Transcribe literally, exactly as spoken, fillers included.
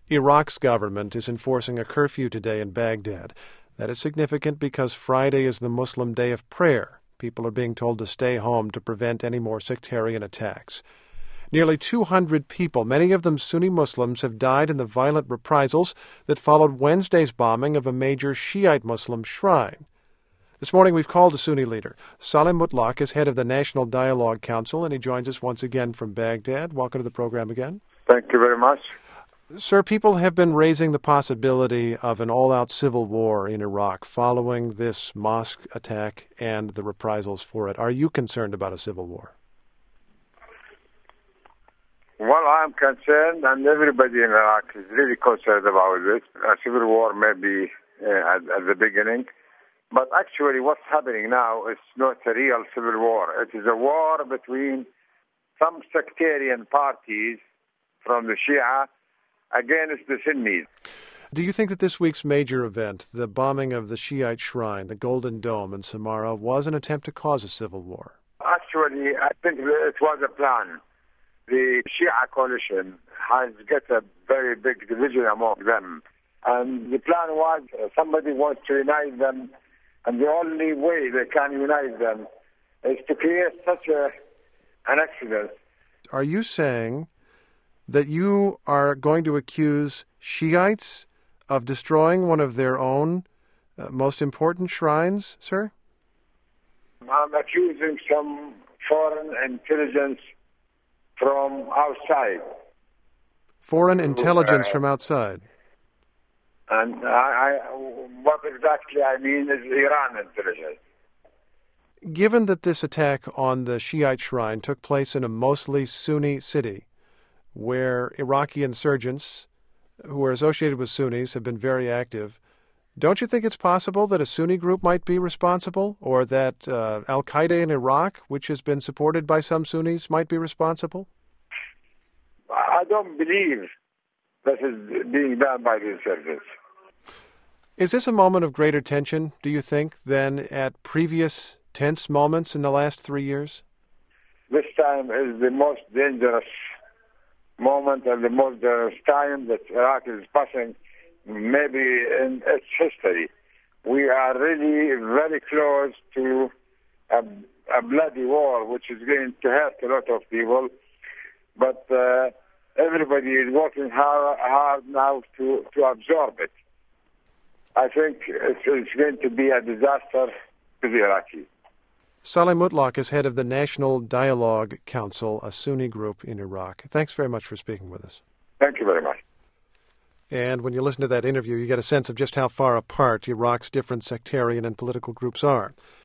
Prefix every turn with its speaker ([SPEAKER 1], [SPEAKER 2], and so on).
[SPEAKER 1] Iraq's government is enforcing a curfew today in Baghdad. That is significant because Friday is the Muslim day of prayer. People are being told to stay home to prevent any more sectarian attacks. Nearly two hundred people, many of them Sunni Muslims, have died in the violent reprisals that followed Wednesday's bombing of a major Shiite Muslim shrine. This morning we've called a Sunni leader. Saleh Mutlaq is head of the National Dialogue Council, and he joins us once again from Baghdad. Welcome to the program again.
[SPEAKER 2] Thank you very much.
[SPEAKER 1] Sir, people have been raising the possibility of an all-out civil war in Iraq following this mosque attack and the reprisals for it. Are you concerned about a civil war?
[SPEAKER 2] Well, I'm concerned, and everybody in Iraq is really concerned about this. A civil war may be uh, at, at the beginning, but actually what's happening now is not a real civil war. It is a war between some sectarian parties from the Shia against the Sunnis.
[SPEAKER 1] Do you think that this week's major event, the bombing of the Shiite shrine, the Golden Dome in Samarra, was an attempt to cause a civil war?
[SPEAKER 2] Actually, I think it was a plan. The Shia coalition has got a very big division among them. And the plan was uh, somebody wants to unite them, and the only way they can unite them is to create such a, an accident.
[SPEAKER 1] Are you saying that you are going to accuse Shiites of destroying one of their own uh, most important shrines, sir?
[SPEAKER 2] I'm accusing some foreign intelligence from outside.
[SPEAKER 1] Foreign intelligence
[SPEAKER 2] uh,
[SPEAKER 1] from outside?
[SPEAKER 2] And I, I, what exactly I mean is Iran intelligence.
[SPEAKER 1] Given that this attack on the Shiite shrine took place in a mostly Sunni city, where Iraqi insurgents who are associated with Sunnis have been very active, don't you think it's possible that a Sunni group might be responsible, or that uh, Al-Qaeda in Iraq, which has been supported by some Sunnis, might be responsible?
[SPEAKER 2] I don't believe this is being done by the insurgents.
[SPEAKER 1] Is this a moment of greater tension, do you think, than at previous tense moments in the last three years?
[SPEAKER 2] This time is the most dangerous moment and the most dangerous time that Iraq is passing, maybe in its history. We are really very close to a, a bloody war, which is going to hurt a lot of people. But uh, everybody is working hard, hard now to, to absorb it. I think it's, it's going to be a disaster to the Iraqis.
[SPEAKER 1] Saleh Mutlaq is head of the National Dialogue Council, a Sunni group in Iraq. Thanks very much for speaking with us.
[SPEAKER 2] Thank you very much.
[SPEAKER 1] And when you listen to that interview, you get a sense of just how far apart Iraq's different sectarian and political groups are.